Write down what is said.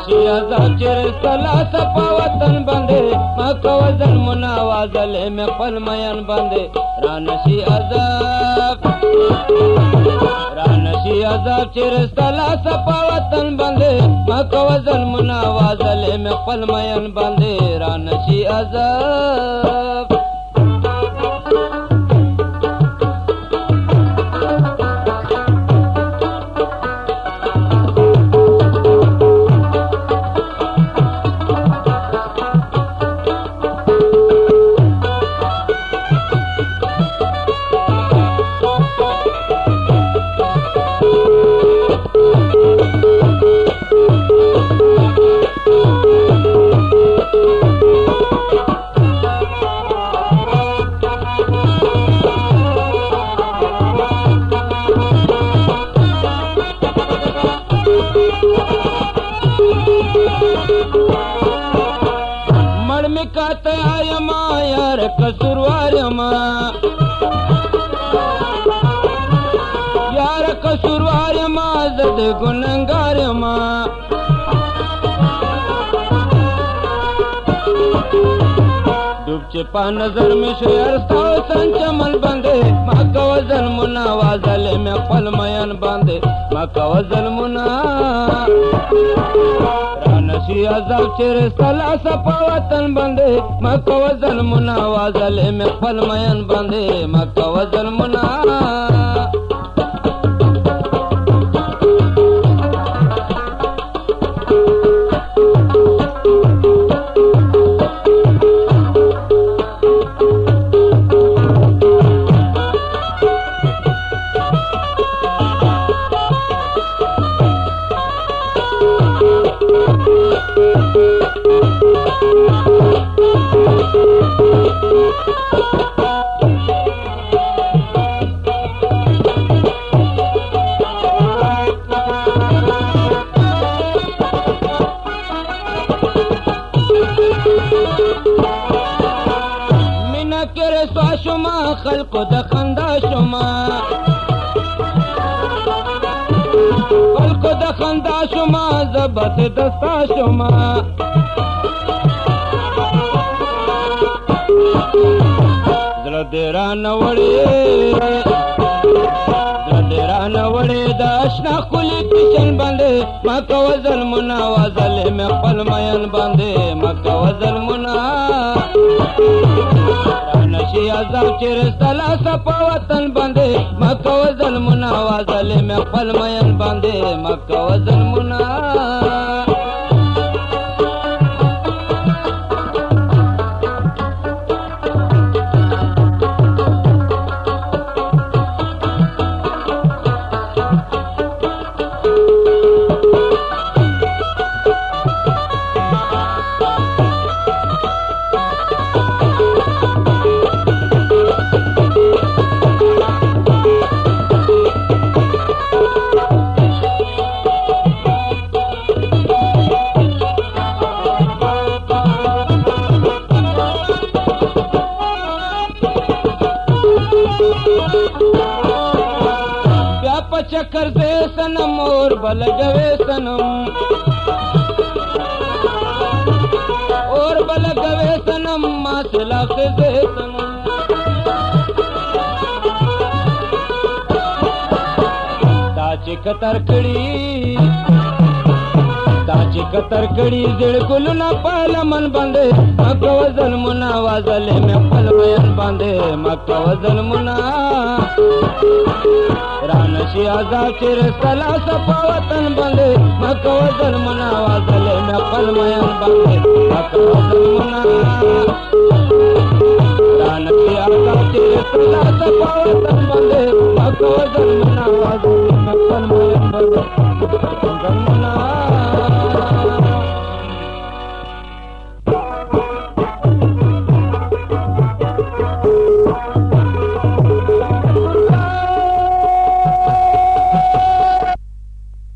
رانشي عذاب چرستلا سپا وطن بندے مکہ وزن مناوازلے میں پل مین بندے رانشی عذاب چرستلا سپا وطن بندے مکہ وزن مناوازلے میں پل مین بندے رانشی عذاب कहते आयमा यार कसूरवारमा यार कसूरवारमा जद गुनहगारमा डूब चिपा नजर में शेर ताव संचमल बंदे मक्का वजल मुनावाजले में पल मयन बंदे मक्का वजल मुना रनशी अज़ब चिरस्तला सपा वतन बंदे मक्का वजल मुनावाजले में पल मयन बंदे मक्का वजल मुना स्वाशुमा खल्क दखंदा शुमा खल्क दखंदा शुमा जबत दस्ता शुमा जरा देरा न वड़े दाशना खुली किचन बंदे मक्का वजल मुनावाजले में पल मयन बंदे मक्का वजल मुना रनशी अज़ब चिरस्तला सपा वतन बंदे मक्का वजल मुनावाजले में पल मयन बंदे मक्का वजल मुना चक्कर से सनम और बल गवे सनम मासला से सनम दाची कतर कड़ी जिड़ कुल न पाल मन बंदे मक्का वजल मुनावाजले में पल मयन बंदे मक्का वजल मुना रनशी अज़ब चिरस्तला सपा वतन बंदे मक्का वजल मुनावाजले में पल मयन बंदे मक्का वजल मुना रनशी अज़ब चिरस्तला सपा वतन बंदे मक्का वजल मुनावाजले में पल मयन बंदे